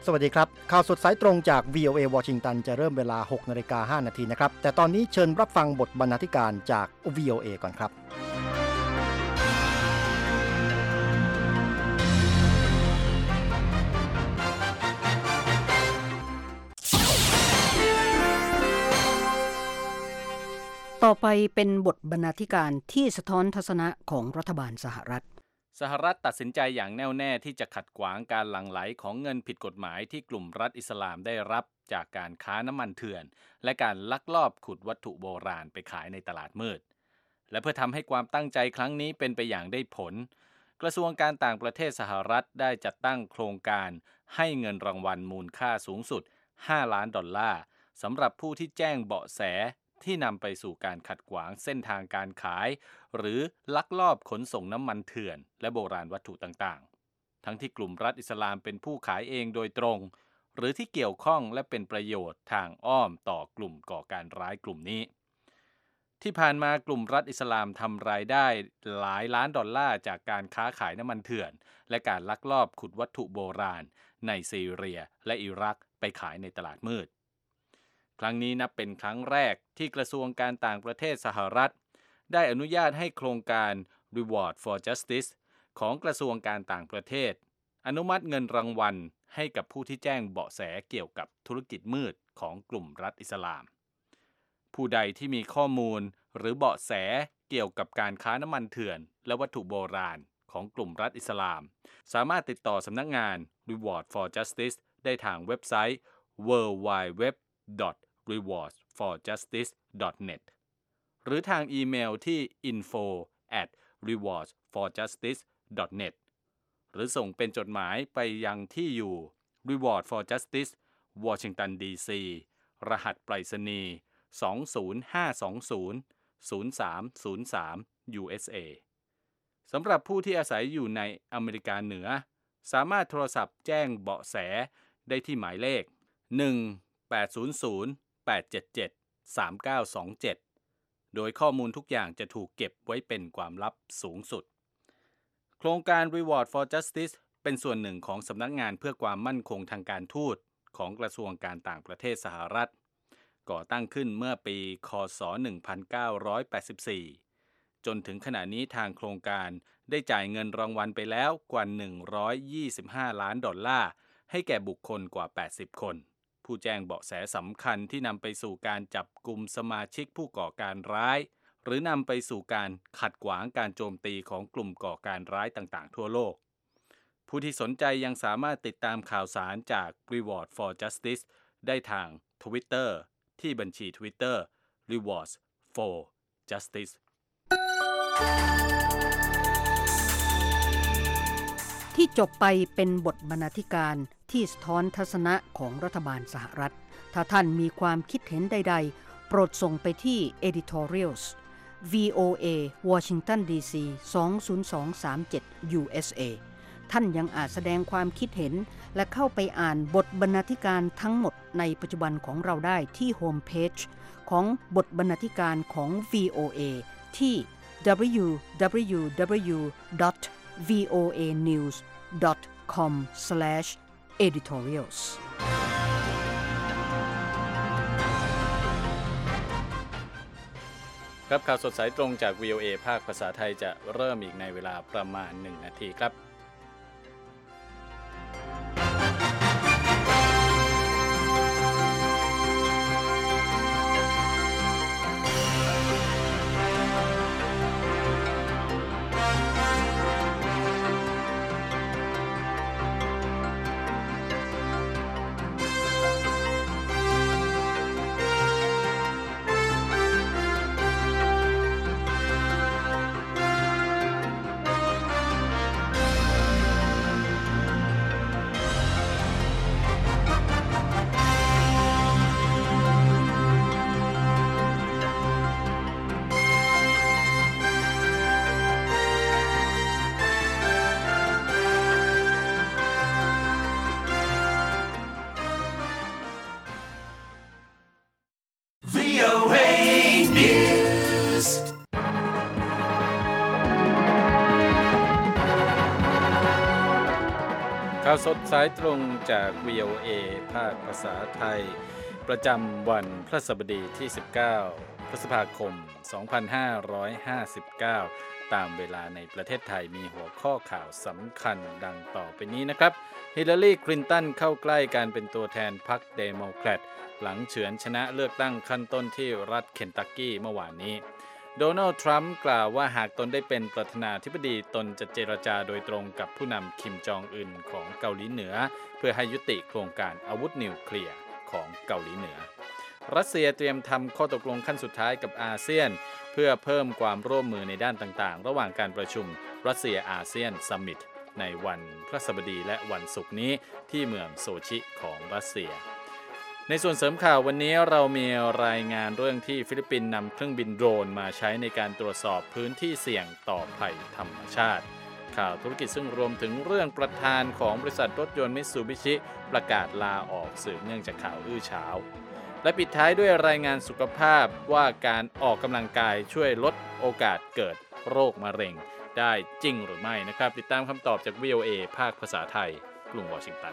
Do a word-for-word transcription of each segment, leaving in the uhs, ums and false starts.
สวัสดีครับข่าวสดสายตรงจาก วี โอ เอ วอชิงตันจะเริ่มเวลา หกนาฬิกาห้านาทีนะครับแต่ตอนนี้เชิญรับฟังบทบรรณาธิการจาก วี โอ เอ ก่อนครับต่อไปเป็นบทบรรณาธิการที่สะท้อนทัศนะของรัฐบาลสหรัฐสหรัฐตัดสินใจอย่างแน่วแน่ที่จะขัดขวางการหลั่งไหลของเงินผิดกฎหมายที่กลุ่มรัฐอิสลามได้รับจากการค้าน้ำมันเถื่อนและการลักลอบขุดวัตถุโบราณไปขายในตลาดมืดและเพื่อทำให้ความตั้งใจครั้งนี้เป็นไปอย่างได้ผลกระทรวงการต่างประเทศสหรัฐได้จัดตั้งโครงการให้เงินรางวัลมูลค่าสูงสุดห้าล้านดอลลาร์สำหรับผู้ที่แจ้งเบาะแสที่นำไปสู่การขัดขวางเส้นทางการขายหรือลักลอบขนส่งน้ำมันเถื่อนและโบราณวัตถุต่างๆทั้งที่กลุ่มรัฐอิสลามเป็นผู้ขายเองโดยตรงหรือที่เกี่ยวข้องและเป็นประโยชน์ทางอ้อมต่อกลุ่มก่อการร้ายกลุ่มนี้ที่ผ่านมากลุ่มรัฐอิสลามทำรายได้หลายล้านดอลลาร์จากการค้าขายน้ำมันเถื่อนและการลักลอบขุดวัตถุโบราณในซีเรียและอิรักไปขายในตลาดมืดครั้งนี้นับเป็นครั้งแรกที่กระทรวงการต่างประเทศสหรัฐได้อนุญาตให้โครงการ Reward for Justice ของกระทรวงการต่างประเทศอนุมัติเงินรางวัลให้กับผู้ที่แจ้งเบาะแสเกี่ยวกับธุรกิจมืดของกลุ่มรัฐอิสลามผู้ใดที่มีข้อมูลหรือเบาะแสเกี่ยวกับการค้าน้ำมันเถื่อนและวัตถุโบราณของกลุ่มรัฐอิสลามสามารถติดต่อสำนักงาน Reward for Justice ได้ทางเว็บไซต์ ดับเบิลยู ดับเบิลยู ดับเบิลยู ดอท รีวอร์ด ฟอร์ จัสติส ดอท เน็ต หรือทางอีเมลที่ อินโฟ แอท รีวอร์ด ฟอร์ จัสติส ดอท เน็ต หรือส่งเป็นจดหมายไปยังที่อยู่ Reward for Justice Washington ดี ซี รหัสไปรษณีย์สอง ศูนย์ ห้า สอง ศูนย์ ศูนย์ สาม ศูนย์ สาม ยู เอส เอ สำหรับผู้ที่อาศัยอยู่ในอเมริกาเหนือสามารถโทรศัพท์แจ้งเบาะแสได้ที่หมายเลข หนึ่ง แปด ศูนย์ ศูนย์ แปด เจ็ด เจ็ด สาม เก้า สอง เจ็ด โดยข้อมูลทุกอย่างจะถูกเก็บไว้เป็นความลับสูงสุดโครงการ Reward for Justice เป็นส่วนหนึ่งของสำนักงานเพื่อความมั่นคงทางการทูตของกระทรวงการต่างประเทศสหรัฐก่อตั้งขึ้นเมื่อปี ค.ศ. หนึ่งพันเก้าร้อยแปดสิบสี่ จนถึงขณะนี้ทางโครงการได้จ่ายเงินรางวัลไปแล้วกว่า หนึ่งร้อยยี่สิบห้า ล้านดอลลาร์ให้แก่บุคคลกว่า แปดสิบ คนผู้แจ้งเบาะแสสำคัญที่นำไปสู่การจับกุมสมาชิกผู้ก่อการร้ายหรือนำไปสู่การขัดขวางการโจมตีของกลุ่มก่อการร้ายต่างๆทั่วโลกผู้ที่สนใจยังสามารถติดตามข่าวสารจาก Reward for Justice ได้ทาง Twitter ที่บัญชี Twitter Rewards for Justice ที่จบไปเป็นบทบรรณาธิการที่สะท้อนทัศนะของรัฐบาลสหรัฐถ้าท่านมีความคิดเห็นใดๆโปรดส่งไปที่ editorials วี โอ เอ Washington ดี ซี สอง ศูนย์ สอง สาม เจ็ด ยู เอส เอ ท่านยังอาจแสดงความคิดเห็นและเข้าไปอ่านบทบรรณาธิการทั้งหมดในปัจจุบันของเราได้ที่โฮมเพจของบทบรรณาธิการของ วี โอ เอ ที่ ดับเบิลยู ดับเบิลยู ดับเบิลยู ดอท วี โอ เอ นิวส์ ดอท คอม สแลช editorials ครับข่าวสดสายตรงจาก วี โอ เอ ภาคภาษาไทยจะเริ่มอีกในเวลาประมาณหนึ่งนาทีครับข่าวาวสดสายตรงจาก วี โอ เอ ภาคภาษาไทยประจำวันพฤหัสบดีที่สิบเก้าพฤษภาคมสองพันห้าร้อยห้าสิบเก้าตามเวลาในประเทศไทยมีหัวข้อข่าวสำคัญดังต่อไปนี้นะครับฮิลลารีคลินตันเข้าใกล้การเป็นตัวแทนพรรคเดโมแครตหลังเฉือนชนะเลือกตั้งขั้นต้นที่รัฐเคนตักกี้เมื่อวานนี้โดนัลด์ทรัมป์กล่าวว่าหากตนได้เป็นประธานาธิบดีตนจะเจรจาโดยตรงกับผู้นำคิมจองอึนของเกาหลีเหนือเพื่อให้ยุติโครงการอาวุธนิวเคลียร์ของเกาหลีเหนือรัสเซียเตรียมทำข้อตกลงขั้นสุดท้ายกับอาเซียนเพื่อเพิ่มความร่วมมือในด้านต่างๆระหว่างการประชุมรัสเซียอาเซียนซัมมิตในวันพฤหัสบดีและวันศุกร์นี้ที่เมืองโซชิของรัสเซียในส่วนเสริมข่าววันนี้เรามีรายงานเรื่องที่ฟิลิปปินส์นำเครื่องบินโดรนมาใช้ในการตรวจสอบพื้นที่เสี่ยงต่อภัยธรรมชาติข่าวธุรกิจซึ่งรวมถึงเรื่องประธานของบริษัทรถยนต์มิตซูบิชิประกาศลาออกสืบเนื่องจากข่าวอื้อฉาวและปิดท้ายด้วยรายงานสุขภาพว่าการออกกำลังกายช่วยลดโอกาสเกิดโรคมะเร็งได้จริงหรือไม่นะครับติดตามคำตอบจาก วี โอ เอ ภาคภาษาไทยกรุงวอชิงตัน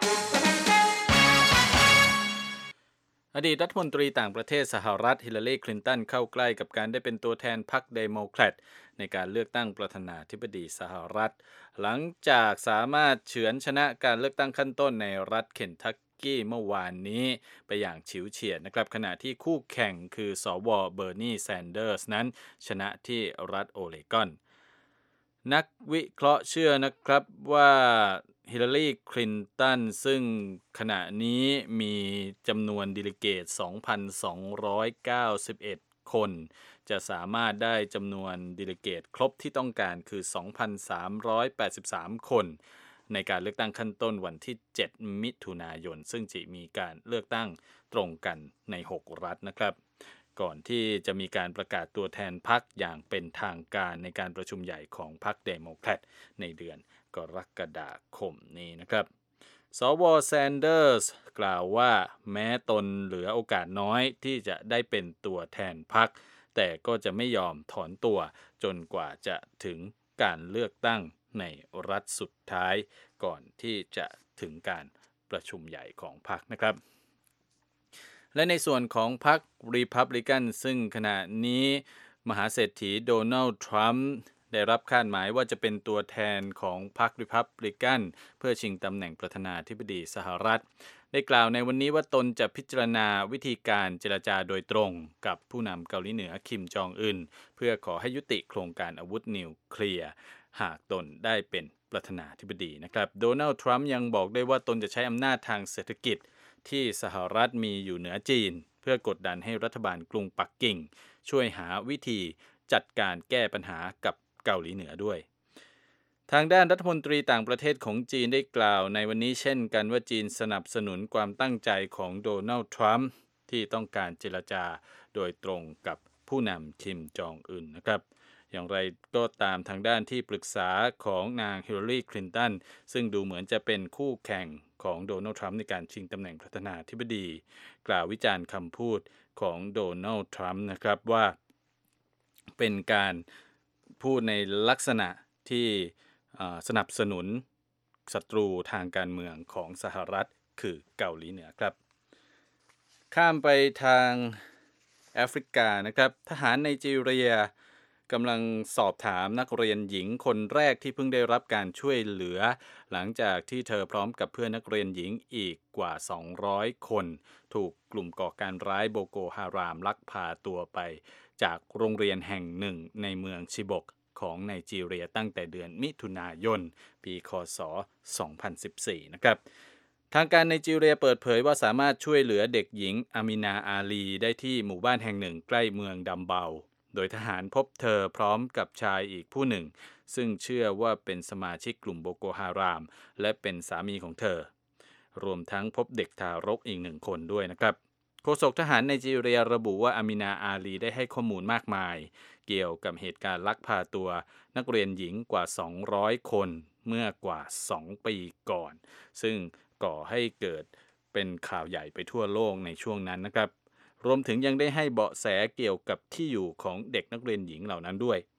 อดีตรัฐมนตรีต่างประเทศสหรัฐฮิลลารีคลินตันเข้าใกล้กับการได้เป็นตัวแทนพรรคเดโมแครตในการเลือกตั้งประธานาธิบดีสหรัฐหลังจากสามารถเฉือนชนะการเลือกตั้งขั้นต้นในรัฐเคนทักกี้เมื่อวานนี้ไปอย่างฉิวเฉียดนะครับขณะที่คู่แข่งคือสวเบอร์นีแซนเดอร์สนั้นชนะที่รัฐโอเรกอนนักวิเคราะห์เชื่อนะครับว่าฮิลลารีคลินตันซึ่งขณะนี้มีจำนวนดิลิเกต สองพันสองร้อยเก้าสิบเอ็ด คนจะสามารถได้จำนวนดิลิเกตครบที่ต้องการคือ สองพันสามร้อยแปดสิบสาม คนในการเลือกตั้งขั้นต้นวันที่เจ็ดมิถุนายนซึ่งจะมีการเลือกตั้งตรงกันในหกรัฐนะครับก่อนที่จะมีการประกาศตัวแทนพรรคอย่างเป็นทางการในการประชุมใหญ่ของพรรคเดโมแครตในเดือนกรกฎาคมนี้นะครับสวแซนเดอร์สกล่าวว่าแม้ตนเหลือโอกาสน้อยที่จะได้เป็นตัวแทนพรรคแต่ก็จะไม่ยอมถอนตัวจนกว่าจะถึงการเลือกตั้งในรัฐสุดท้ายก่อนที่จะถึงการประชุมใหญ่ของพรรคนะครับและในส่วนของพรรครีพับลิกันซึ่งขณะนี้มหาเศรษฐีโดนัลด์ทรัมป์ได้รับคาดหมายว่าจะเป็นตัวแทนของพรรครีพับลิกันเพื่อชิงตำแหน่งประธานาธิบดีสหรัฐได้กล่าวในวันนี้ว่าตนจะพิจารณาวิธีการเจรจาโดยตรงกับผู้นำเกาหลีเหนือคิมจองอึนเพื่อขอให้ยุติโครงการอาวุธนิวเคลียร์หากตนได้เป็นประธานาธิบดีนะครับโดนัลด์ทรัมป์ยังบอกได้ว่าตนจะใช้อำนาจทางเศรษฐกิจที่สหรัฐมีอยู่เหนือจีนเพื่อกดดันให้รัฐบาลกรุงปักกิ่งช่วยหาวิธีจัดการแก้ปัญหากับเกาหลีเหนือด้วยทางด้านรัฐมนตรีต่างประเทศของจีนได้กล่าวในวันนี้เช่นกันว่าจีนสนับสนุนความตั้งใจของโดนัลด์ทรัมป์ที่ต้องการเจรจาโดยตรงกับผู้นำคิมจองอึนนะครับอย่างไรก็ตามทางด้านที่ปรึกษาของนางฮิลลารีคลินตันซึ่งดูเหมือนจะเป็นคู่แข่งของโดนัลด์ทรัมป์ในการชิงตำแหน่งประธานาธิบดีกล่าววิจารณ์คำพูดของโดนัลด์ทรัมป์นะครับว่าเป็นการพูดในลักษณะที่สนับสนุนศัตรูทางการเมืองของสหรัฐคือเกาหลีเหนือครับข้ามไปทางแอฟริกานะครับทหารไนจีเรียกำลังสอบถามนักเรียนหญิงคนแรกที่เพิ่งได้รับการช่วยเหลือหลังจากที่เธอพร้อมกับเพื่อนนักเรียนหญิงอีกกว่าสองร้อยคนถูกกลุ่มก่อการร้ายโบโกฮารามลักพาตัวไปจากโรงเรียนแห่งหนึ่งในเมืองชิบกของไนจีเรียตั้งแต่เดือนมิถุนายนปีค.ศ. สองพันสิบสี่นะครับทางการไนจีเรียเปิดเผยว่าสามารถช่วยเหลือเด็กหญิงอามินาอาลีได้ที่หมู่บ้านแห่งหนึ่งใกล้เมืองดัมเบาโดยทหารพบเธอพร้อมกับชายอีกผู้หนึ่งซึ่งเชื่อว่าเป็นสมาชิกกลุ่มโบโกฮารามและเป็นสามีของเธอรวมทั้งพบเด็กทารกอีกหนึ่งคนด้วยนะครับโฆษกทหารไนจีเรียระบุว่าอามินาอาลีได้ให้ข้อมูลมากมายเกี่ยวกับเหตุการณ์ลักพาตัวนักเรียนหญิงกว่าสองร้อยคนเมื่อกว่าสองปีก่อนซึ่งก่อให้เกิดเป็นข่าวใหญ่ไปทั่วโลกในช่วงนั้นนะครับรวมถึงยังได้ให้เบาะแสเกี่ยวกับที่อยู่ของเด็กนักเรียนหญิงเหล่านั้นด้วย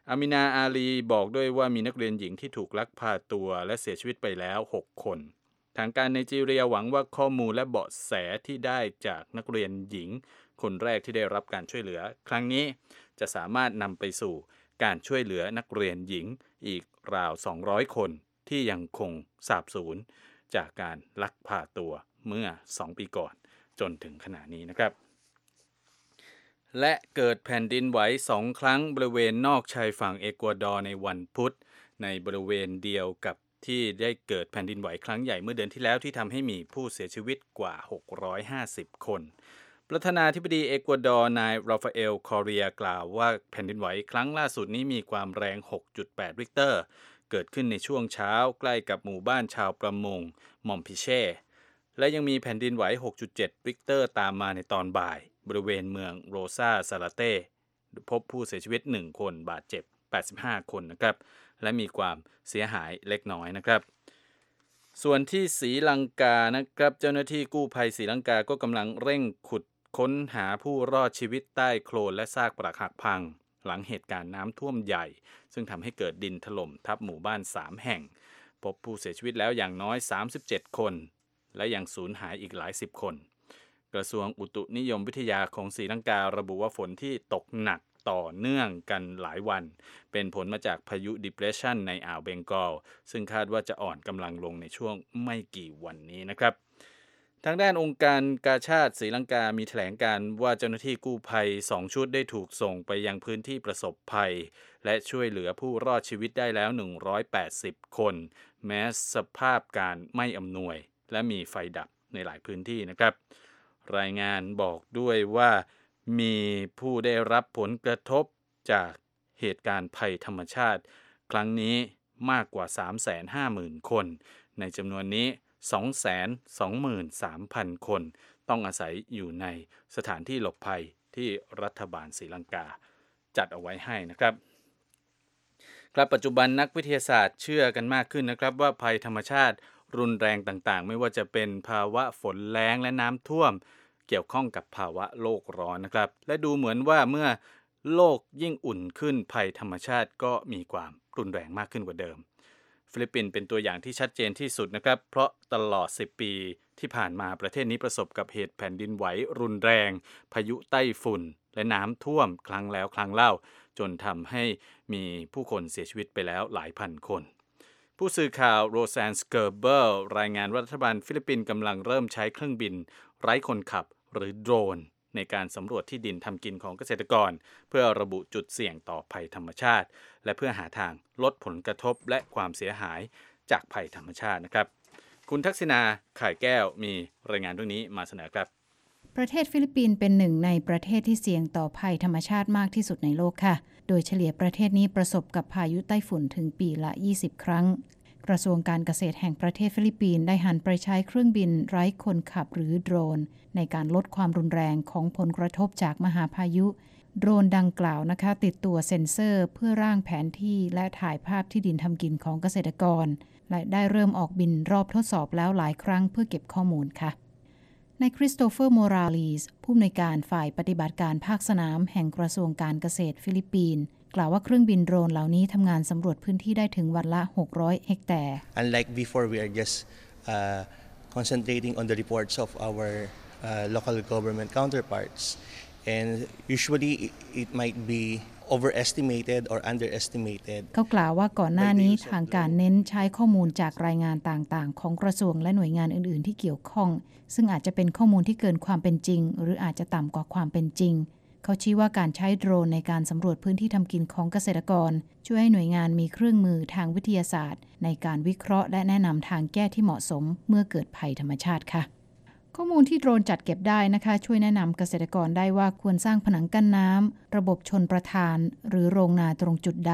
อามินาอาลีบอกด้วยว่ามีนักเรียนหญิงที่ถูกลักพาตัวและเสียชีวิตไปแล้วหกคนทางการไนจีเรียหวังว่าข้อมูลและเบาะแสที่ได้จากนักเรียนหญิงคนแรกที่ได้รับการช่วยเหลือครั้งนี้จะสามารถนำไปสู่การช่วยเหลือนักเรียนหญิงอีกราวสองร้อยคนที่ยังคงสาบสูญจากการลักพาตัวเมื่อสองปีก่อนจนถึงขณะนี้นะครับและเกิดแผ่นดินไหวสองครั้งบริเวณนอกชายฝั่งเอกวาดอร์ในวันพุธในบริเวณเดียวกับที่ได้เกิดแผ่นดินไหวครั้งใหญ่เมื่อเดือนที่แล้วที่ทำให้มีผู้เสียชีวิตกว่าหกร้อยห้าสิบคนประธานาธิบดีเอกวาดอร์นายราฟาเอลคอเรียกล่าวว่าแผ่นดินไหวครั้งล่าสุดนี้มีความแรง หกจุดแปด ริกเตอร์เกิดขึ้นในช่วงเช้าใกล้กับหมู่บ้านชาวประมงมอมพิเช่และยังมีแผ่นดินไหว หกจุดเจ็ด ริกเตอร์ตามมาในตอนบ่ายบริเวณเมืองโรซาซาลาเต้พบผู้เสียชีวิตหนึ่งคนบาดเจ็บแปดสิบห้าคนนะครับและมีความเสียหายเล็กน้อยนะครับส่วนที่ศรีลังกานะครับเจ้าหน้าที่กู้ภัยศรีลังกาก็กำลังเร่งขุดค้นหาผู้รอดชีวิตใต้โคลนและซากปรักหักพังหลังเหตุการณ์น้ำท่วมใหญ่ซึ่งทำให้เกิดดินถล่มทับหมู่บ้านสามแห่งพบผู้เสียชีวิตแล้วอย่างน้อยสามสิบเจ็ดคนและยังสูญหายอีกหลายสิบคนกระทรวงอุตุนิยมวิทยาของศรีลังการะบุว่าฝนที่ตกหนักต่อเนื่องกันหลายวันเป็นผลมาจากพายุ Depression ในอ่าวเบงกอลซึ่งคาดว่าจะอ่อนกำลังลงในช่วงไม่กี่วันนี้นะครับทางด้านองค์การกาชาดศรีลังกามีแถลงการว่าเจ้าหน้าที่กู้ภัยสองชุดได้ถูกส่งไปยังพื้นที่ประสบภัยและช่วยเหลือผู้รอดชีวิตได้แล้วหนึ่งร้อยแปดสิบคนแม้สภาพการไม่อำนวยและมีไฟดับในหลายพื้นที่นะครับรายงานบอกด้วยว่ามีผู้ได้รับผลกระทบจากเหตุการณ์ภัยธรรมชาติครั้งนี้มากกว่า สามแสนห้าหมื่น คนในจำนวนนี้ สองแสนสองหมื่นสามพัน คนต้องอาศัยอยู่ในสถานที่หลบภัยที่รัฐบาลศรีลังกาจัดเอาไว้ให้นะครับครับปัจจุบันนักวิทยาศาสตร์เชื่อกันมากขึ้นนะครับว่าภัยธรรมชาติรุนแรงต่างๆไม่ว่าจะเป็นภาวะฝนแล้งและน้ำท่วมเกี่ยวข้องกับภาวะโลกร้อนนะครับและดูเหมือนว่าเมื่อโลกยิ่งอุ่นขึ้นภัยธรรมชาติก็มีความรุนแรงมากขึ้นกว่าเดิมฟิลิปปินส์เป็นตัวอย่างที่ชัดเจนที่สุดนะครับเพราะตลอดสิบปีที่ผ่านมาประเทศนี้ประสบกับเหตุแผ่นดินไหวรุนแรงพายุไต้ฝุ่นและน้ำท่วมครั้งแล้วครั้งเล่าจนทำให้มีผู้คนเสียชีวิตไปแล้วหลายพันคนผู้สื่อข่าวโรแซนสเกอร์เบอร์รายงานว่ารัฐบาลฟิลิปปินส์กำลังเริ่มใช้เครื่องบินไร้คนขับหรือโดรนในการสำรวจที่ดินทำกินของเกษตรกรเพื่อระบุจุดเสี่ยงต่อภัยธรรมชาติและเพื่อหาทางลดผลกระทบและความเสียหายจากภัยธรรมชาตินะครับคุณทักษิณาข่ายแก้วมีรายงานเรื่องนี้มาเสนอครับประเทศฟิลิปปินส์เป็นหนึ่งในประเทศที่เสี่ยงต่อภัยธรรมชาติมากที่สุดในโลกค่ะโดยเฉลี่ยประเทศนี้ประสบกับพายุไต้ฝุ่นถึงปีละยี่สิบครั้งกระทรวงการเกษตรแห่งประเทศฟิลิปปินส์ได้หันไปใช้เครื่องบินไร้คนขับหรือโดรนในการลดความรุนแรงของผลกระทบจากมหาพายุโดรนดังกล่าวนะคะติดตัวเซ็นเซอร์เพื่อร่างแผนที่และถ่ายภาพที่ดินทำกินของเกษตรกรและได้เริ่มออกบินรอบทดสอบแล้วหลายครั้งเพื่อเก็บข้อมูลค่ะนายคริสโตเฟอร์โมราลีสผู้อำนวยการฝ่ายปฏิบัติการภาคสนามแห่งกระทรวงการเกษตรฟิลิปปินส์กล่าวว่าเครื่องบินโดรนเหล่านี้ทำงานสำรวจพื้นที่ได้ถึงวันละหกร้อยเฮกแตร์ Unlike before, we are just uh, concentrating on the reports of our uh, local government counterparts, and usually it, it might be overestimated or underestimated. เขากล่าวว่าก่อนหน้านี้ทางการเน้นใช้ข้อมูลจากรายงานต่างๆของกระทรวงและหน่วยงานอื่นๆที่เกี่ยวข้องซึ่งอาจจะเป็นข้อมูลที่เกินความเป็นจริงหรืออาจจะต่ำกว่าความเป็นจริงเขาชี้ว่าการใช้โดรนในการสำรวจพื้นที่ทำกินของเกษตรกรช่วยให้หน่วยงานมีเครื่องมือทางวิทยาศาสตร์ในการวิเคราะห์และแนะนำทางแก้ที่เหมาะสมเมื่อเกิดภัยธรรมชาติค่ะข้อมูลที่โดรนจัดเก็บได้นะคะช่วยแนะนำเกษตรกรได้ว่าควรสร้างผนังกั้นน้ำระบบชลประทานหรือโรงนาตรงจุดใด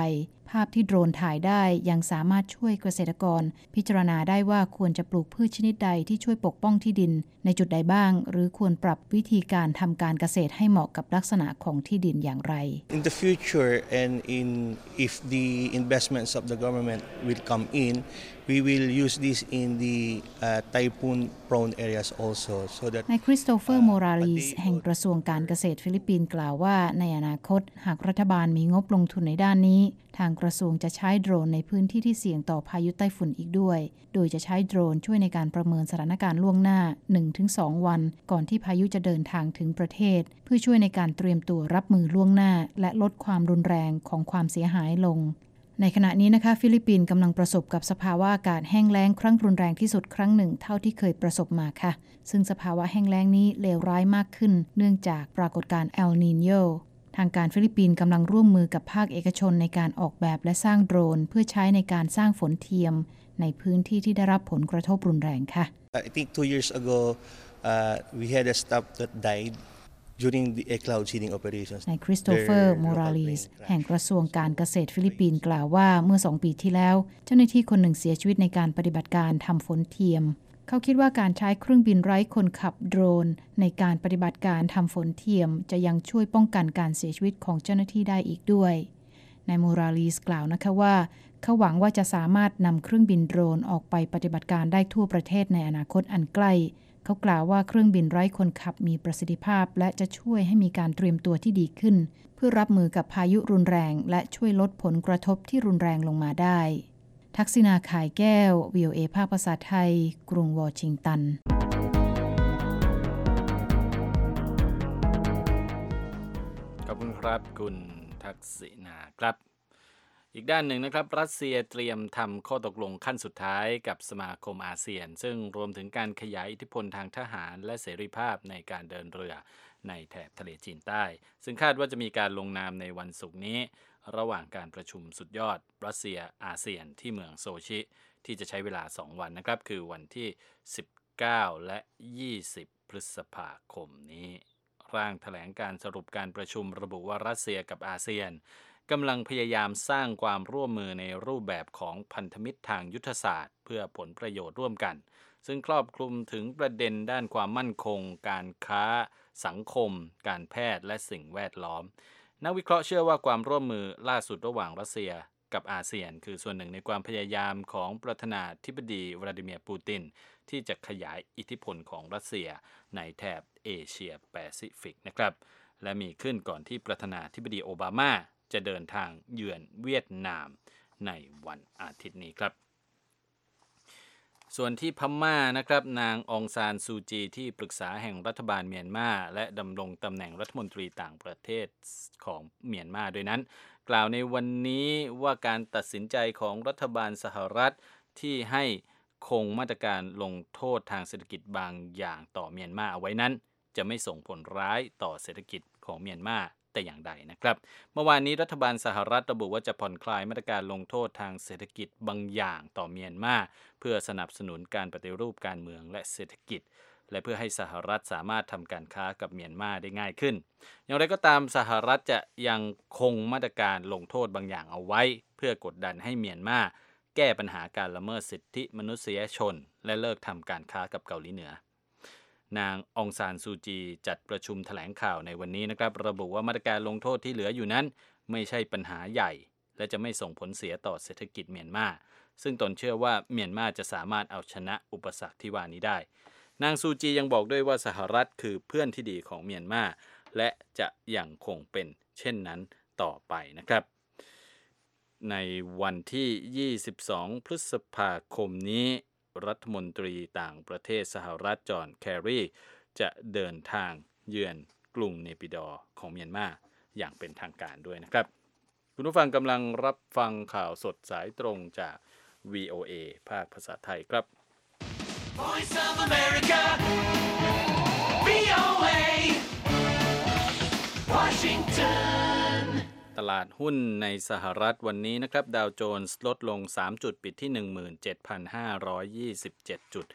ภาพที่โดรนถ่ายได้ยังสามารถช่วยเกษตรกรพิจารณาได้ว่าควรจะปลูกพืชชนิดใดที่ช่วยปกป้องที่ดินในจุดใดบ้างหรือควรปรับวิธีการทำการเกษตรให้เหมาะกับลักษณะของที่ดินอย่างไร In the future and in if the investments of the government will come in, we will use this in the uh, typhoon prone areas also so that นายคริสโตเฟอร์โมราลีสแห่งกระทรวงการเกษตรฟิลิปปินส์กล่าวว่าในอนาคตหากรัฐบาลมีงบลงทุนในด้านนี้ทางกระทรวงจะใช้โดรนในพื้นที่ที่เสี่ยงต่อพายุไต้ฝุ่นอีกด้วยโดยจะใช้โดรนช่วยในการประเมินสถานการณ์ล่วงหน้า หนึ่งถึงสอง วันก่อนที่พายุจะเดินทางถึงประเทศเพื่อช่วยในการเตรียมตัวรับมือล่วงหน้าและลดความรุนแรงของความเสียหายลงในขณะนี้นะคะฟิลิปปินส์กำลังประสบกับสภาวะอากาศแห้งแล้งครั้งรุนแรงที่สุดครั้งหนึ่งเท่าที่เคยประสบมาค่ะซึ่งสภาวะแห้งแล้งนี้เลวร้ายมากขึ้นเนื่องจากปรากฏการณ์เอลนีโญทางการฟิลิปปินส์กำลังร่วมมือกับภาคเอกชนในการออกแบบและสร้างโดรนเพื่อใช้ในการสร้างฝนเทียมในพื้นที่ที่ได้รับผลกระทบรุนแรงค่ะ I think two years ago uh, we had a staff that died during the cloud seeding operations นายคริสโตเฟอร์โมราลีสแห่งกระทรวงการเกษตรฟิลิปปินส์กล่าวว่าเมื่อสองปีที่แล้วเจ้าหน้าที่คนหนึ่งเสียชีวิตในการปฏิบัติการทำฝนเทียมเขาคิดว่าการใช้เครื่องบินไร้คนขับโดรนในการปฏิบัติการทำฝนเทียมจะยังช่วยป้องกันการเสียชีวิตของเจ้าหน้าที่ได้อีกด้วยนายโมราลีสกล่าวนะคะว่าเขาหวังว่าจะสามารถนำเครื่องบินโดรนออกไปปฏิบัติการได้ทั่วประเทศในอนาคตอันใกล้เขากล่าวว่าเครื่องบินไร้คนขับมีประสิทธิภาพและจะช่วยให้มีการเตรียมตัวที่ดีขึ้นเพื่อรับมือกับพายุรุนแรงและช่วยลดผลกระทบที่รุนแรงลงมาได้ทักษิณาข่ายแก้ว วี โอ เอ ภาคภาษาไทยกรุงวอชิงตันขอบคุณครับคุณทักษิณาครับอีกด้านหนึ่งนะครับรัสเซียเตรียมทำข้อตกลงขั้นสุดท้ายกับสมาคมอาเซียนซึ่งรวมถึงการขยายอิทธิพลทางทหารและเสรีภาพในการเดินเรือในแถบทะเลจีนใต้ซึ่งคาดว่าจะมีการลงนามในวันศุกร์นี้ระหว่างการประชุมสุดยอดรัสเซียอาเซียนที่เมืองโซชิที่จะใช้เวลาสองวันนะครับคือวันที่สิบเก้าและยี่สิบพฤษภาคมนี้ร่างแถลงการสรุปการประชุมระบุว่ารัสเซียกับอาเซียนกำลังพยายามสร้างความร่วมมือในรูปแบบของพันธมิตรทางยุทธศาสตร์เพื่อผลประโยชน์ร่วมกันซึ่งครอบคลุมถึงประเด็นด้านความมั่นคงการค้าสังคมการแพทย์และสิ่งแวดล้อมนักวิเคราะห์เชื่อว่าความร่วมมือล่าสุดระหว่างรัสเซียกับอาเซียนคือส่วนหนึ่งในความพยายามของประธานาธิบดีวลาดิเมียร์ปูตินที่จะขยายอิทธิพลของรัสเซียในแถบเอเชียแปซิฟิกนะครับและมีขึ้นก่อนที่ประธานาธิบดีโอบามาจะเดินทางเยือนเวียดนามในวันอาทิตย์นี้ครับส่วนที่พม่านะครับนางองซานซูจีที่ปรึกษาแห่งรัฐบาลเมียนมาและดำรงตำแหน่งรัฐมนตรีต่างประเทศของเมียนมาโดยนั้นกล่าวในวันนี้ว่าการตัดสินใจของรัฐบาลสหรัฐที่ให้คงมาตรการลงโทษทางเศรษฐกิจบางอย่างต่อเมียนมาเอาไว้นั้นจะไม่ส่งผลร้ายต่อเศรษฐกิจของเมียนมาแต่อย่างใดนะครับเมื่อวานนี้รัฐบาลสหรัฐระบุว่าจะผ่อนคลายมาตรการลงโทษทางเศรษฐกิจบางอย่างต่อเมียนมาเพื่อสนับสนุนการปฏิรูปการเมืองและเศรษฐกิจและเพื่อให้สหรัฐสามารถทำการค้ากับเมียนมาได้ง่ายขึ้นอย่างไรก็ตามสหรัฐจะยังคงมาตรการลงโทษบางอย่างเอาไว้เพื่อกดดันให้เมียนมาแก้ปัญหาการละเมิดสิทธิมนุษยชนและเลิกทำการค้ากับเกาหลีเหนือนางองซานซูจีจัดประชุมแถลงข่าวในวันนี้นะครับระบุว่ามาตรการลงโทษที่เหลืออยู่นั้นไม่ใช่ปัญหาใหญ่และจะไม่ส่งผลเสียต่อเศรษฐกิจเมียนมาซึ่งตนเชื่อว่าเมียนมาจะสามารถเอาชนะอุปสรรคที่ว่านี้ได้นางซูจียังบอกด้วยว่าสหรัฐคือเพื่อนที่ดีของเมียนมาและจะยังคงเป็นเช่นนั้นต่อไปนะครับในวันที่ยี่สิบสองพฤษภาคมนี้รัฐมนตรีต่างประเทศสหรัฐจอห์นแครีจะเดินทางเยือนกรุงเนปิดอร์ของเมียนมาอย่างเป็นทางการด้วยนะครับคุณผู้ฟังกำลังรับฟังข่าวสดสายตรงจาก วี โอ เอ ภาคภาษาไทยครับ Voice of America วี โอ เอ Washington ตลาดหุ้นในสหรัฐวันนี้นะครับดาวโจนส์ลดลงสามจุดปิดที่ หนึ่งหมื่นเจ็ดพันห้าร้อยยี่สิบเจ็ด จุด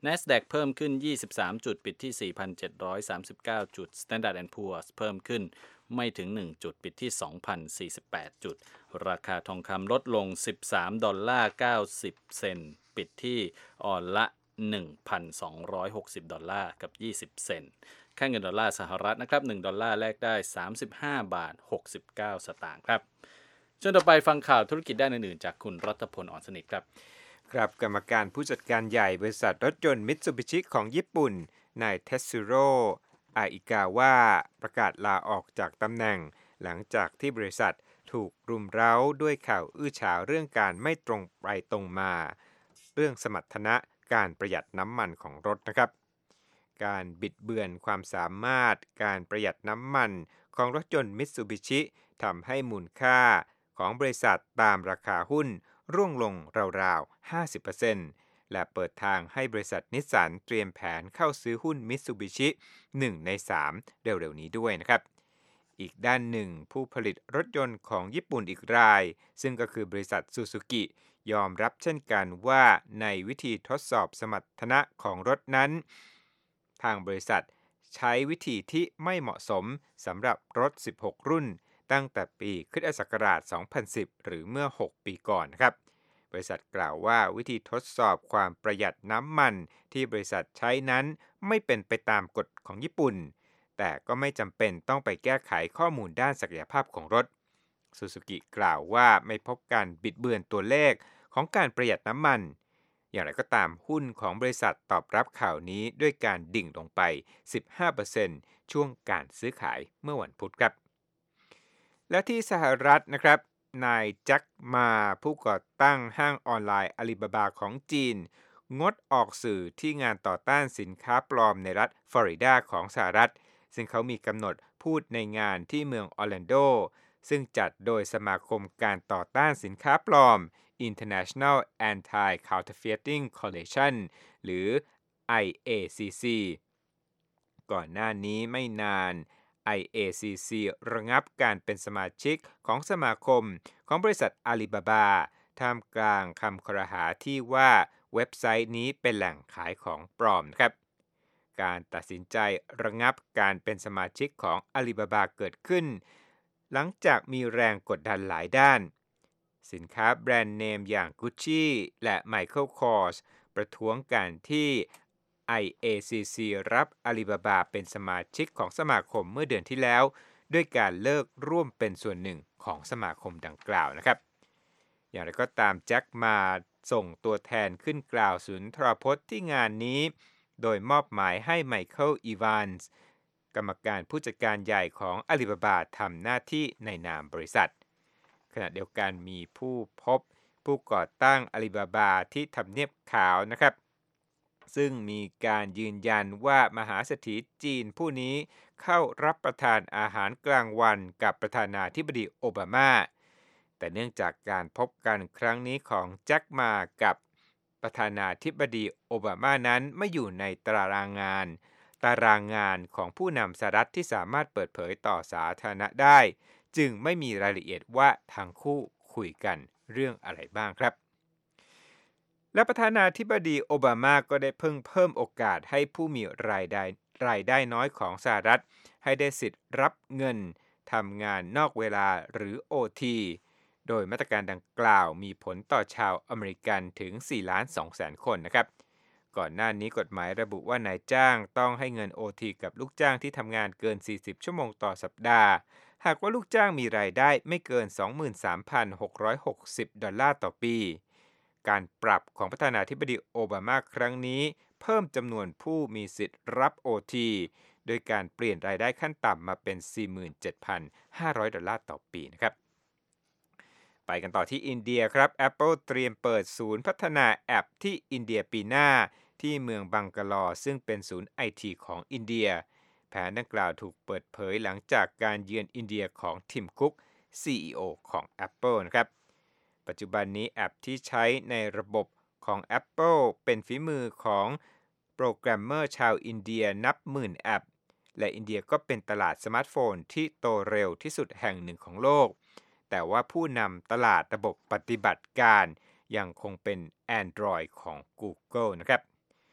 NASDAQ เพิ่มขึ้นยี่สิบสามจุดปิดที่ สี่พันเจ็ดร้อยสามสิบเก้า จุด Standard แอนด์ Poor's เพิ่มขึ้นไม่ถึงหนึ่งจุดปิดที่ สองพันสี่สิบแปด จุดราคาทองคำลดลงสิบสามดอลลาร์เก้าสิบเซนต์ปิดที่ออนละ หนึ่งพันสองร้อยหกสิบ ดอลลาร์กับยี่สิบเซนต์ค่าเงินดอลลาร์สหรัฐนะครับหนึ่งดอลลาร์แลกได้สามสิบห้าบาทหกสิบเก้าสตางค์ครับช่วงต่อไปฟังข่าวธุรกิจด้านอื่นๆจากคุณรัตพล อ่อนสนิทครับครับกรรมการผู้จัดการใหญ่บริษัทรถยนต์มิตซูบิชิของญี่ปุ่นนายเทสึโร่อาอิกาวะประกาศลาออกจากตำแหน่งหลังจากที่บริษัทถูกรุมเร้าด้วยข่าวอื้อฉาวเรื่องการไม่ตรงไปตรงมาเรื่องสมรรถนะการประหยัดน้ำมันของรถนะครับการบิดเบือนความสามารถการประหยัดน้ำมันของรถยนต์มิตซูบิชิทำให้มูลค่าของบริษัทตามราคาหุ้นร่วงลงราวๆ ห้าสิบเปอร์เซ็นต์ และเปิดทางให้บริษัทนิสสันเตรียมแผนเข้าซื้อหุ้นมิตซูบิชิหนึ่งในสามเร็วๆนี้ด้วยนะครับอีกด้านหนึ่งผู้ผลิตรถยนต์ของญี่ปุ่นอีกรายซึ่งก็คือบริษัทซูซูกิยอมรับเช่นกันว่าในวิธีทดสอบสมรรถนะของรถนั้นทางบริษัทใช้วิธีที่ไม่เหมาะสมสำหรับรถสิบหกรุ่นตั้งแต่ปีคริสตศักราชสองพันสิบหรือเมื่อหกปีก่อนครับบริษัทกล่าวว่าวิธีทดสอบความประหยัดน้ำมันที่บริษัทใช้นั้นไม่เป็นไปตามกฎของญี่ปุ่นแต่ก็ไม่จำเป็นต้องไปแก้ไขข้อมูลด้านศักยภาพของรถซูซูกิกล่าวว่าไม่พบการบิดเบือนตัวเลขของการประหยัดน้ำมันอย่างไรก็ตามหุ้นของบริษัทตอบรับข่าวนี้ด้วยการดิ่งลงไป สิบห้าเปอร์เซ็นต์ ช่วงการซื้อขายเมื่อวันพุธครับและที่สหรัฐนะครับนายแจ็คมาผู้ก่อตั้งห้างออนไลน์อาลีบาบาของจีนงดออกสื่อที่งานต่อต้านสินค้าปลอมในรัฐฟลอริดาของสหรัฐซึ่งเขามีกำหนดพูดในงานที่เมืองออร์แลนโดซึ่งจัดโดยสมาคมการต่อต้านสินค้าปลอม International Anti-Counterfeiting Coalition หรือ ไอ เอ ซี ซี ก่อนหน้านี้ไม่นาน ไอ เอ ซี ซี ระงับการเป็นสมาชิกของสมาคมของบริษัทอาลีบาบาท่ามกลางคำครหาที่ว่าเว็บไซต์นี้เป็นแหล่งขายของปลอมครับการตัดสินใจระงับการเป็นสมาชิกของอาลีบาบาเกิดขึ้นหลังจากมีแรงกดดันหลายด้านสินค้าแบรนด์เนมอย่าง Gucci และ Michael Kors ประท้วงการที่ ไอ เอ ซี ซี รับอาลีบาบาเป็นสมาชิกของสมาคมเมื่อเดือนที่แล้วด้วยการเลิกร่วมเป็นส่วนหนึ่งของสมาคมดังกล่าวนะครับอย่างไรก็ตามแจ็คมาส่งตัวแทนขึ้นกล่าวสุนทรพจน์ที่งานนี้โดยมอบหมายให้ไมเคิลอีวานส์กรรมการผู้จัดการใหญ่ของอาลีบาบาทำหน้าที่ในนามบริษัทขณะเดียวกันมีผู้พบผู้ก่อตั้งอาลีบาบาที่ทำเนียบขาวนะครับซึ่งมีการยืนยันว่ามหาเศรษฐีจีนผู้นี้เข้ารับประทานอาหารกลางวันกับประธานาธิบดีโอบามาแต่เนื่องจากการพบกันครั้งนี้ของแจ็คมากับประธานาธิบดีโอบามานั้นไม่อยู่ในตารางงานตารางงานของผู้นำสหรัฐที่สามารถเปิดเผยต่อสาธารณะได้จึงไม่มีรายละเอียดว่าทั้งคู่คุยกันเรื่องอะไรบ้างครับและประธานาธิบดีโอบามาก็ได้เพิ่งเพิ่มโอกาสให้ผู้มีรายได้รายได้น้อยของสหรัฐให้ได้สิทธิ์รับเงินทำงานนอกเวลาหรือ โอ ที โดยมาตรการดังกล่าวมีผลต่อชาวอเมริกันถึง สี่ล้านสองแสน คนนะครับก่อนหน้านี้กฎหมายระบุว่านายจ้างต้องให้เงิน โอ ที กับลูกจ้างที่ทำงานเกิน สี่สิบ ชั่วโมงต่อสัปดาห์หากว่าลูกจ้างมีรายได้ไม่เกิน สองหมื่นสามพันหกร้อยหกสิบ ดอลลาร์ต่อปีการปรับของประธานาธิบดีโอบามาครั้งนี้เพิ่มจำนวนผู้มีสิทธิ์รับ โอ ที โดยการเปลี่ยนรายได้ขั้นต่ำมาเป็น สี่หมื่นเจ็ดพันห้าร้อย ดอลลาร์ต่อปีนะครับไปกันต่อที่อินเดียครับ Apple เตรียมเปิดศูนย์พัฒนาแอปที่อินเดียปีหน้าที่เมืองบังกาลอซึ่งเป็นศูนย์ ไอ ที ของอินเดียแผนดังกล่าวถูกเปิดเผยหลังจากการเยือนอินเดียของทิมคุก ซี อี โอ ของ Apple นะครับปัจจุบันนี้แอปที่ใช้ในระบบของ Apple เป็นฝีมือของโปรแกรมเมอร์ชาวอินเดียนับหมื่นแอปและอินเดียก็เป็นตลาดสมาร์ทโฟนที่โตเร็วที่สุดแห่งหนึ่งของโลกแต่ว่าผู้นำตลาดระบบปฏิบัติการยังคงเป็น Android ของ Google นะครับ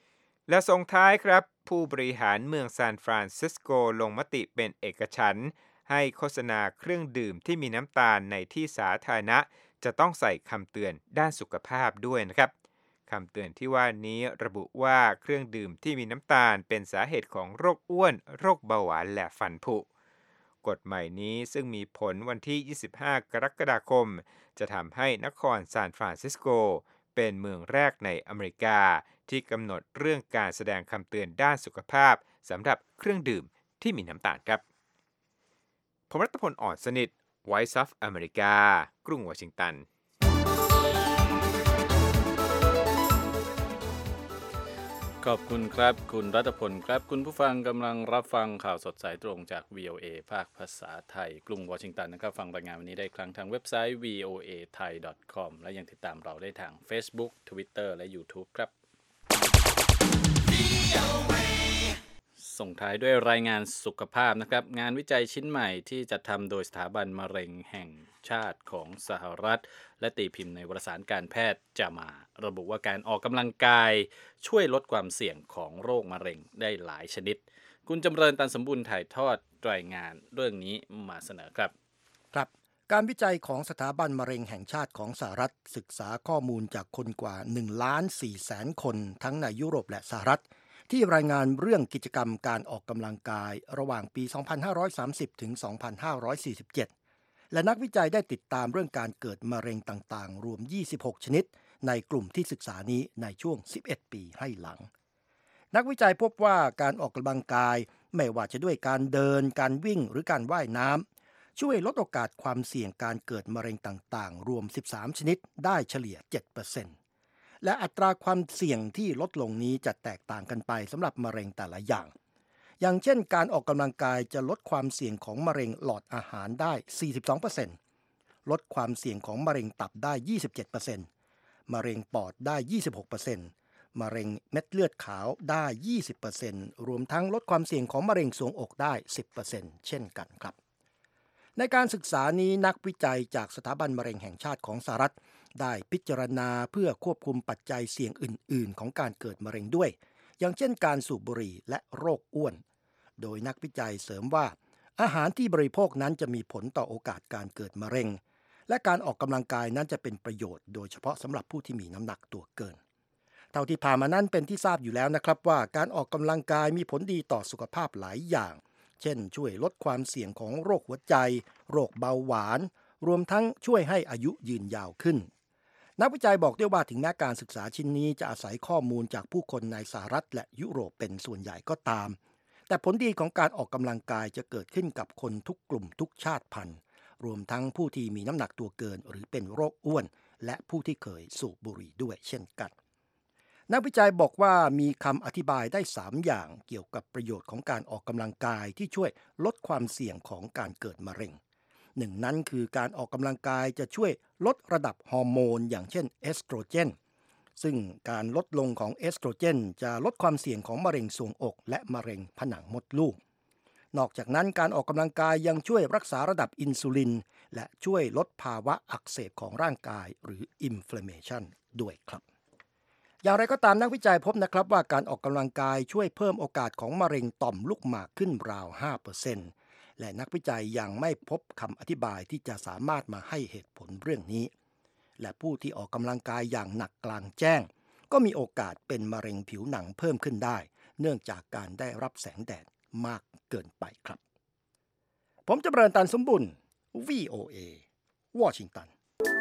และส่งท้ายครับผู้บริหารเมืองซานฟรานซิสโกลงมติเป็นเอกฉันท์ให้โฆษณาเครื่องดื่มที่มีน้ำตาลในที่สาธารณะจะต้องใส่คำเตือนด้านสุขภาพด้วยนะครับคำเตือนที่ว่านี้ระบุว่าเครื่องดื่มที่มีน้ำตาลเป็นสาเหตุของโรคอ้วนโรคเบาหวานและฟันผุกฎใหม่นี้ซึ่งมีผลวันที่ยี่สิบห้ากรกฎาคมจะทำให้นครซานฟรานซิสโกเป็นเมืองแรกในอเมริกาที่กำหนดเรื่องการแสดงคำเตือนด้านสุขภาพสำหรับเครื่องดื่มที่มีน้ำตาลครับผมรัตพล อ่อนสนิท Voice of America กรุงวอชิงตันขอบคุณครับคุณรัตพลครับคุณผู้ฟังกำลังรับฟังข่าวสดสายตรงจาก วี โอ เอ ภาคภาษาไทยกรุงวอชิงตันนะครับฟังรายงานวันนี้ได้ครั้งทางเว็บไซต์ วี โอ เอ ไทย ดอท คอม และยังติดตามเราได้ทาง Facebook Twitter และ YouTube ครับส่งท้ายด้วยรายงานสุขภาพนะครับงานวิจัยชิ้นใหม่ที่จัดทำโดยสถาบันมะเร็งแห่งชาติของสหรัฐและตีพิมพ์ในวารสารการแพทย์จามาระบุว่าการออกกำลังกายช่วยลดความเสี่ยงของโรคมะเร็งได้หลายชนิดคุณจำเริญตันสมบูรณ์ถ่ายทอดรายงานเรื่องนี้มาเสนอครับครับการวิจัยของสถาบันมะเร็งแห่งชาติของสหรัฐศึกษาข้อมูลจากคนกว่าหนึ่งล้านสี่แสนคนทั้งในยุโรปและสหรัฐที่รายงานเรื่องกิจกรรมการออกกำลังกายระหว่างปี สองพันห้าร้อยสามสิบ ถึง สองพันห้าร้อยสี่สิบเจ็ด และนักวิจัยได้ติดตามเรื่องการเกิดมะเร็งต่างๆรวมยี่สิบหกชนิดในกลุ่มที่ศึกษานี้ในช่วงสิบเอ็ดปีให้หลังนักวิจัยพบว่าการออกกำลังกายไม่ว่าจะด้วยการเดินการวิ่งหรือการว่ายน้ำช่วยลดโอกาสความเสี่ยงการเกิดมะเร็งต่างๆรวมสิบสามชนิดได้เฉลี่ย เจ็ดเปอร์เซ็นต์และอัตราความเสี่ยงที่ลดลงนี้จะแตกต่างกันไปสำหรับมะเร็งแต่ละอย่างอย่างเช่นการออกกำลังกายจะลดความเสี่ยงของมะเร็งหลอดอาหารได้ สี่สิบสองเปอร์เซ็นต์ ลดความเสี่ยงของมะเร็งตับได้ ยี่สิบเจ็ดเปอร์เซ็นต์ มะเร็งปอดได้ ยี่สิบหกเปอร์เซ็นต์ มะเร็งเม็ดเลือดขาวได้ ยี่สิบเปอร์เซ็นต์ รวมทั้งลดความเสี่ยงของมะเร็งทรวงอกได้ สิบเปอร์เซ็นต์ เช่นกันครับในการศึกษานี้นักวิจัยจากสถาบันมะเร็งแห่งชาติของสหรัฐได้พิจารณาเพื่อควบคุมปัจจัยเสี่ยงอื่นๆของการเกิดมะเร็งด้วยอย่างเช่นการสูบบุหรี่และโรคอ้วนโดยนักวิจัยเสริมว่าอาหารที่บริโภคนั้นจะมีผลต่อโอกาสการเกิดมะเร็งและการออกกำลังกายนั้นจะเป็นประโยชน์โดยเฉพาะสำหรับผู้ที่มีน้ำหนักตัวเกินเท่าที่ผ่านมานั้นเป็นที่ทราบอยู่แล้วนะครับว่าการออกกำลังกายมีผลดีต่อสุขภาพหลายอย่างเช่นช่วยลดความเสี่ยงของโรคหัวใจโรคเบาหวานรวมทั้งช่วยให้อายุยืนยาวขึ้นนักวิจัยบอกด้วยว่าถึงแม้การศึกษาชิ้นนี้จะอาศัยข้อมูลจากผู้คนในสหรัฐและยุโรปเป็นส่วนใหญ่ก็ตามแต่ผลดีของการออกกำลังกายจะเกิดขึ้นกับคนทุกกลุ่มทุกชาติพันธุ์รวมทั้งผู้ที่มีน้ำหนักตัวเกินหรือเป็นโรคอ้วนและผู้ที่เคยสูบบุหรี่ด้วยเช่นกันนักวิจัยบอกว่ามีคำอธิบายได้สามอย่างเกี่ยวกับประโยชน์ของการออกกำลังกายที่ช่วยลดความเสี่ยงของการเกิดมะเร็งหนึ่งนั้นคือการออกกำลังกายจะช่วยลดระดับฮอร์โมนอย่างเช่นเอสโตรเจนซึ่งการลดลงของเอสโตรเจนจะลดความเสี่ยงของมะเร็งทรวงอกและมะเร็งผนังมดลูกนอกจากนั้นการออกกำลังกายยังช่วยรักษาระดับอินซูลินและช่วยลดภาวะอักเสบของร่างกายหรืออินฟลามเมชันด้วยครับอย่างไรก็ตามนักวิจัยพบนะครับว่าการออกกำลังกายช่วยเพิ่มโอกาสของมะเร็งต่อมลูกหมากขึ้นราว ห้าเปอร์เซ็นต์ และนักวิจัยยังไม่พบคำอธิบายที่จะสามารถมาให้เหตุผลเรื่องนี้และผู้ที่ออกกำลังกายอย่างหนักกลางแจ้งก็มีโอกาสเป็นมะเร็งผิวหนังเพิ่มขึ้นได้เนื่องจากการได้รับแสงแดดมากเกินไปครับผมจำเริญตันสมบุญ วี โอ เอ วอชิงตัน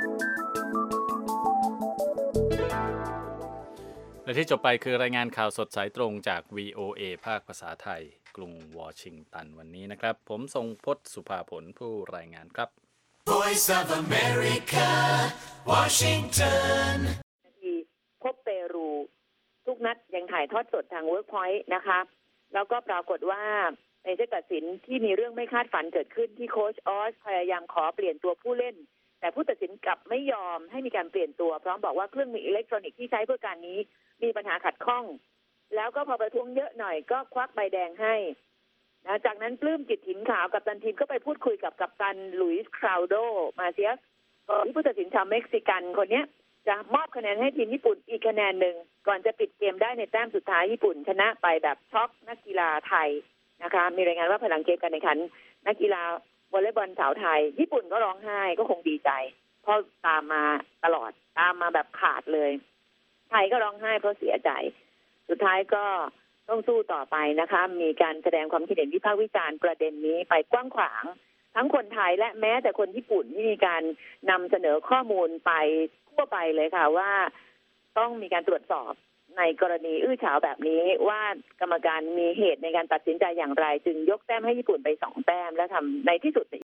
และที่จบไปคือรายงานข่าวสดสายตรงจาก วี โอ เอ ภาคภาษาไทยกรุงวอชิงตันวันนี้นะครับผมทรงพจน์สุภาผลผู้รายงานครับ Voice of America Washington พบเปรูทุกนัดยังถ่ายทอดสดทาง Workpoint นะคะแล้วก็ปรากฏว่าในเซตตัดสินที่มีเรื่องไม่คาดฝันเกิดขึ้นที่โค้ชออสพยายามขอเปลี่ยนตัวผู้เล่นแต่ผู้ตัดสินกลับไม่ยอมให้มีการเปลี่ยนตัวพร้อมบอกว่าเครื่องมืออิเล็กทรอนิกส์ที่ใช้เพื่อการนี้มีปัญหาขัดข้องแล้วก็พอประท้วงเยอะหน่อยก็ควักใบแดงให้นะจากนั้นปลื้มจิตถิ่นขาวกัปตันทีมก็ไปพูดคุยกับกัปตันลุยส์คราวโดมาเซียสก่อนที่ผู้ตัดสินชาวเม็กซิกันคนนี้จะมอบคะแนนให้ทีมญี่ปุ่นอีกคะแนนหนึ่งก่อนจะปิดเกมได้ในแต้มสุดท้ายญี่ปุ่นชนะไปแบบช็อกนักกีฬาไทยนะคะมีรายงานว่าพลังเกมการแข่งขันนักกีฬาวอลเลย์บอลสาวไทยญี่ปุ่นก็ร้องไห้ก็คงดีใจเพราะตามมาตลอดตามมาแบบขาดเลยไทยก็ร้องไห้เพราะเสียใจสุดท้ายก็ต้องสู้ต่อไปนะคะมีการแสดงความคิดเห็นวิพากษ์วิจารณ์ประเด็นนี้ไปกว้างขวางทั้งคนไทยและแม้แต่คนญี่ปุ่นที่มีการนำเสนอข้อมูลไปทั่วไปเลยค่ะว่าต้องมีการตรวจสอบในกรณีอื้อฉาวแบบนี้ว่ากรรมการมีเหตุในการตัดสินใจอย่างไรจึงยกแต้มให้ญี่ปุ่นไปสองแต้มและทำในที่สุด